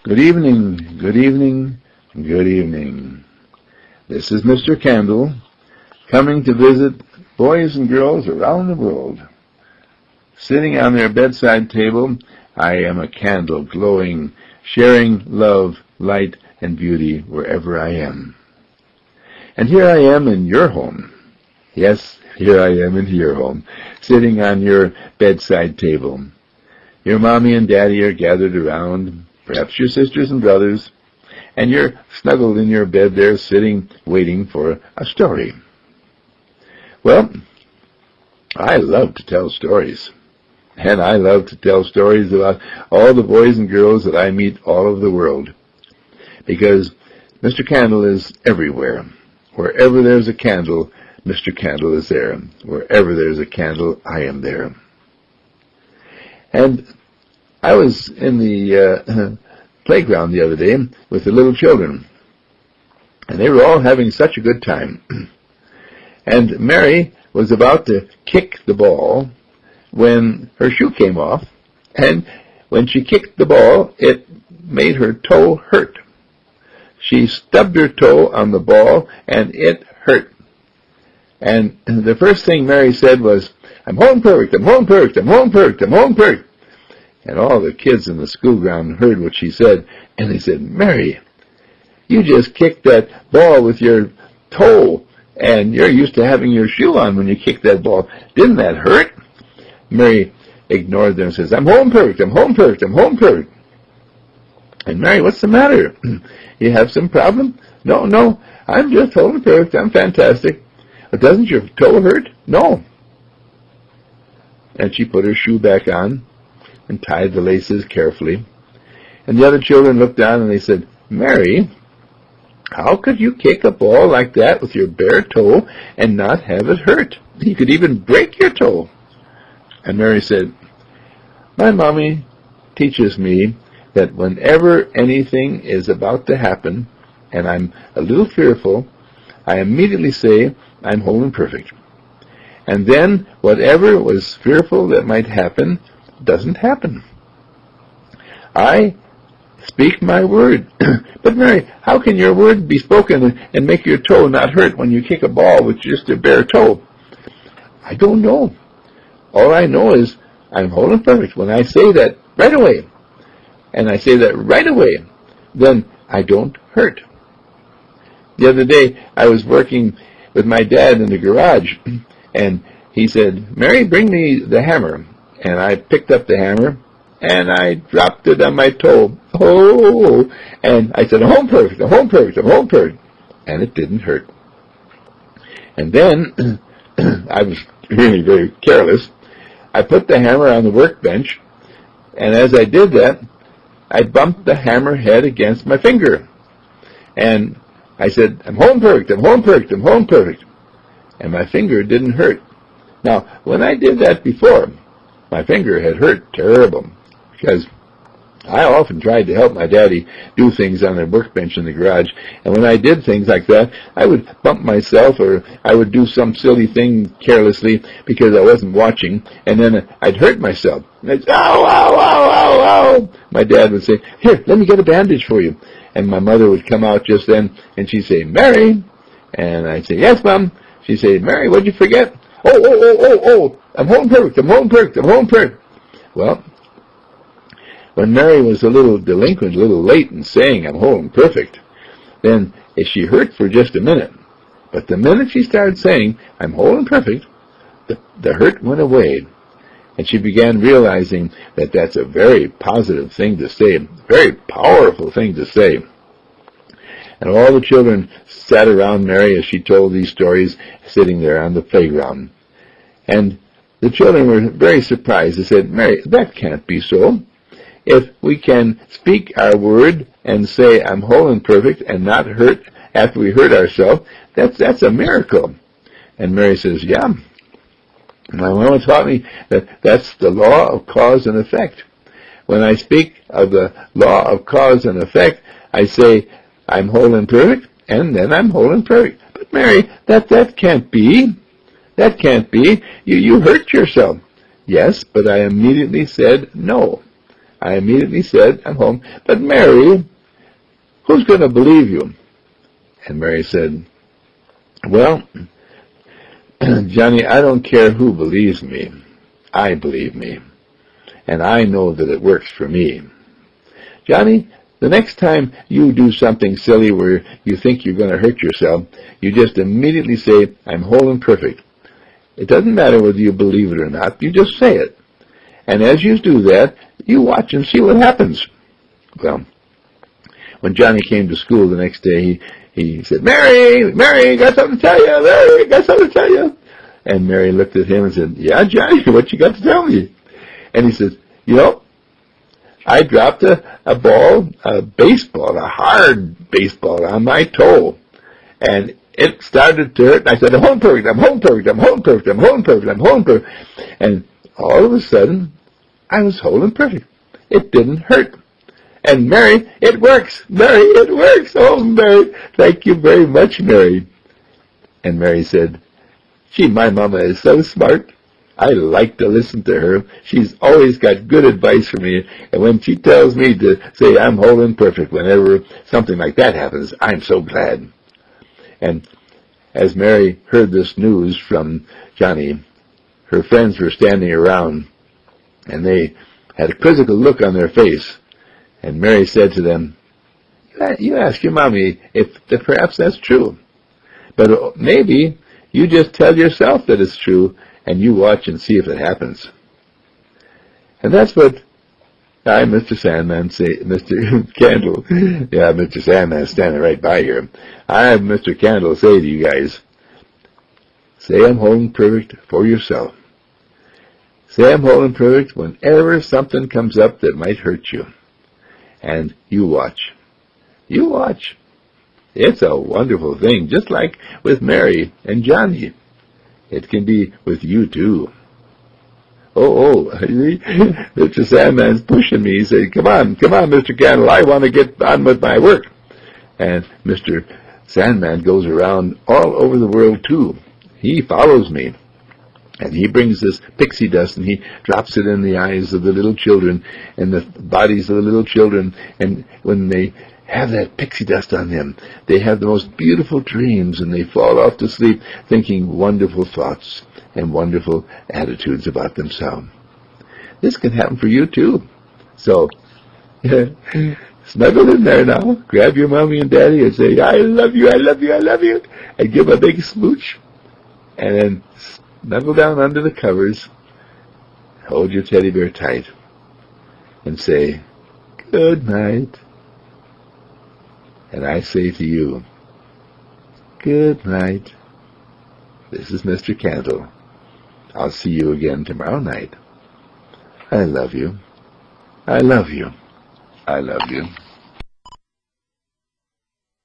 Good evening, good evening, good evening. This is Mr. Candle coming to visit boys and girls around the world. Sitting on their bedside table, I am a candle glowing, sharing love, light, and beauty wherever I am. And here I am in your home. Yes, here I am in your home, sitting on your bedside table. Your mommy and daddy are gathered around, perhaps your sisters and brothers, and you're snuggled in your bed there, sitting, waiting for a story. Well, I love to tell stories, and I love to tell stories about all the boys and girls that I meet all over the world, because Mr. Candle is everywhere. Wherever there's a candle, Mr. Candle is there. Wherever there's a candle, I am there. And I was in the playground the other day with the little children, and they were all having such a good time. And Mary was about to kick the ball when her shoe came off, and when she kicked the ball, it made her toe hurt. She stubbed her toe on the ball, and it hurt. And the first thing Mary said was, "I'm home perfect, I'm home perfect, I'm home perfect, I'm home perfect." And all the kids in the school ground heard what she said, and they said, "Mary, you just kicked that ball with your toe, and you're used to having your shoe on when you kick that ball. Didn't that hurt?" Mary ignored them and says, "I'm home perfect, I'm home perfect, I'm home perfect." And Mary, what's the matter? You have some problem? No, I'm just home perfect, I'm fantastic. Doesn't your toe hurt? No. And she put her shoe back on and tied the laces carefully. And the other children looked on and they said, "Mary, how could you kick a ball like that with your bare toe and not have it hurt? You could even break your toe." And Mary said, "My mommy teaches me that whenever anything is about to happen and I'm a little fearful, I immediately say, 'I'm whole and perfect.' And then whatever was fearful that might happen doesn't happen. I speak my word." "But Mary, how can your word be spoken and make your toe not hurt when you kick a ball with just a bare toe?" "I don't know. All I know is I'm whole and perfect when I say that right away. And I say that right away, then I don't hurt." The other day, I was working with my dad in the garage, and he said, "Mary, bring me the hammer." And I picked up the hammer, and I dropped it on my toe. Oh! And I said, "I'm home perfect, I'm home perfect, I'm home perfect." And it didn't hurt. And then, I was really very careless. I put the hammer on the workbench, and as I did that, I bumped the hammer head against my finger. And I said, "I'm home perfect, I'm home perfect, I'm home perfect." And my finger didn't hurt. Now, when I did that before, my finger had hurt terrible, because I often tried to help my daddy do things on the workbench in the garage, and when I did things like that, I would bump myself, or I would do some silly thing carelessly because I wasn't watching, and then I'd hurt myself. And I'd say, "Ow, ow, ow, ow, ow." My dad would say, "Here, let me get a bandage for you." And my mother would come out just then, and she'd say, "Mary?" And I'd say, "Yes, Mom." She'd say, "Mary, what'd you forget?" Oh, I'm home perfect, I'm home perfect, I'm home perfect." Well, when Mary was a little delinquent, a little late in saying "I'm whole and perfect," then she hurt for just a minute. But the minute she started saying "I'm whole and perfect," the hurt went away. And she began realizing that that's a very positive thing to say, a very powerful thing to say. And all the children sat around Mary as she told these stories, sitting there on the playground. And the children were very surprised. They said, "Mary, that can't be so. If we can speak our word and say, 'I'm whole and perfect,' and not hurt after we hurt ourselves, that's a miracle." And Mary says, "Yeah, my mama taught me that that's the law of cause and effect. When I speak of the law of cause and effect, I say, 'I'm whole and perfect,' and then I'm whole and perfect." "But Mary, that can't be. That can't be. You hurt yourself." "Yes, but I immediately said no. I immediately said, I'm home. But Mary, who's going to believe you? And Mary said, well, Johnny, I don't care who believes me. I believe me. And I know that it works for me. Johnny, the next time you do something silly where you think you're going to hurt yourself, you just immediately say, I'm whole and perfect. It doesn't matter whether you believe it or not. You just say it. And as you do that, you watch and see what happens. Well, when Johnny came to school the next day, he said, Mary, got something to tell you. Mary, got something to tell you. And Mary looked at him and said, yeah, Johnny, what you got to tell me? And he says, I dropped a baseball, a hard baseball on my toe. And it started to hurt. I said, I'm home perfect, I'm home perfect, I'm home perfect, I'm home perfect, I'm home perfect. And all of a sudden, I was whole and perfect. It didn't hurt. And Mary, it works. Mary, it works. Oh, Mary, thank you very much, Mary. And Mary said, gee, my mama is so smart. I like to listen to her. She's always got good advice for me. And when she tells me to say I'm whole and perfect whenever something like that happens, I'm so glad. And as Mary heard this news from Johnny, her friends were standing around, and they had a quizzical look on their face. And Mary said to them, you ask your mommy if perhaps that's true. But maybe you just tell yourself that it's true, and you watch and see if it happens. And that's what I, Mr. Sandman, say, Mr. Candle, yeah, Mr. Sandman standing right by here. I, Mr. Candle, say to you guys, say I'm whole and perfect for yourself. Say I'm whole and perfect whenever something comes up that might hurt you. And you watch. You watch. It's a wonderful thing, just like with Mary and Johnny. It can be with you too. Oh, Mr. Sandman's pushing me. He said, come on, Mr. Candle, I want to get on with my work. And Mr. Sandman goes around all over the world too. He follows me. And he brings this pixie dust and he drops it in the eyes of the little children and the bodies of the little children. And when they have that pixie dust on them, they have the most beautiful dreams and they fall off to sleep thinking wonderful thoughts and wonderful attitudes about themselves. This can happen for you too. So, snuggle in there now. Grab your mommy and daddy and say, I love you, I love you, I love you. And give a big smooch. And then snuggle down under the covers, hold your teddy bear tight, and say, good night. And I say to you, good night. This is Mr. Candle. I'll see you again tomorrow night. I love you. I love you. I love you.